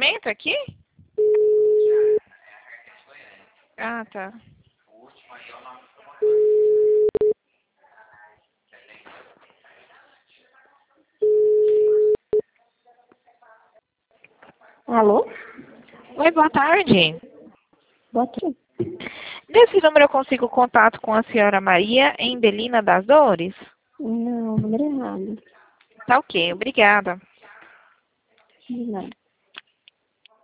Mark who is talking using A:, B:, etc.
A: atendimento aqui? Ah, tá.
B: Alô?
A: Oi, boa tarde.
B: Boa tarde.
A: Nesse número eu consigo contato com a senhora Maria em Belina das Dores?
B: Não, número errado.
A: Tá ok, obrigada.
B: De nada.